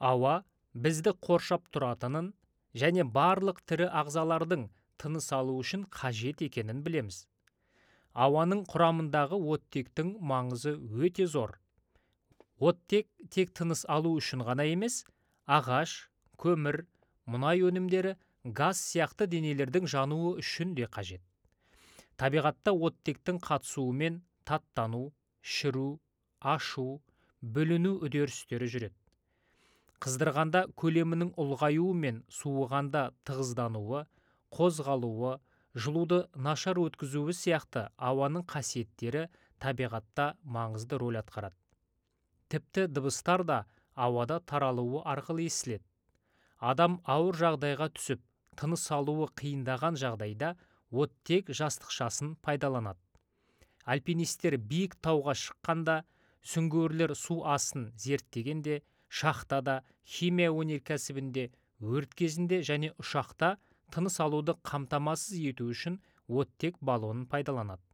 Ауа бізді қоршап тұратынын және барлық тірі ағзалардың тыныс алу үшін қажет екенін білеміз. Ауаның құрамындағы оттектің маңызы өте зор. Оттек тек тыныс алу үшін ғана емес, ағаш, көмір, мұнай өнімдері, газ сияқты денелердің жануы үшін де қажет. Табиғатта оттектің қатысуымен таттану, шіру, ашу, бүліну үдерістері жүреді. Қыздырғанда көлемінің ұлғаюы мен суығанда тығыздануы, қозғалуы, жылуды нашар өткізуі сияқты ауаның қасиеттері табиғатта маңызды рөл атқарады. Тіпті дыбыстар да ауада таралуы арқылы естіледі. Адам ауыр жағдайға түсіп, тыныс алуы қиындаған жағдайда оттек жастықшасын пайдаланады. Альпинистер биік тауға шыққанда, сүңгуірлер су астын зерттегенде, шахтада, химия өнеркәсібінде, өрт кезінде және ұшақта тыныс алуды қамтамасыз ету үшін оттек баллонын пайдаланады.